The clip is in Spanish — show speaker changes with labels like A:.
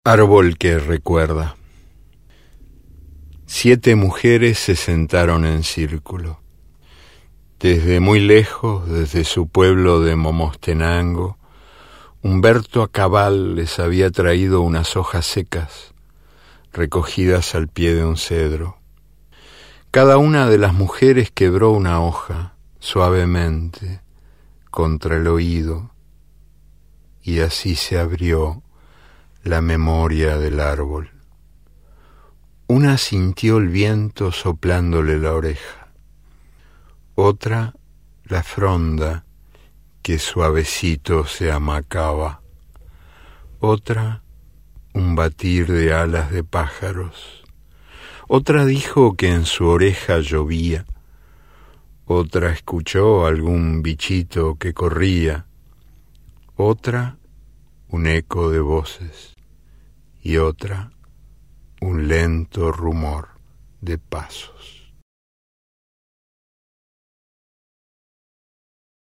A: Árbol que recuerda. 7 mujeres se sentaron en círculo. Desde muy lejos, desde su pueblo de Momostenango, Humberto Acabal les había traído unas hojas secas, recogidas al pie de un cedro. Cada una de las mujeres quebró una hoja, suavemente, contra el oído, y así se abrió la memoria del árbol. Una sintió el viento soplándole la oreja, otra la fronda que suavecito se amacaba, otra un batir de alas de pájaros, otra dijo que en su oreja llovía, otra escuchó algún bichito que corría, otra un eco de voces y otra un lento rumor de pasos.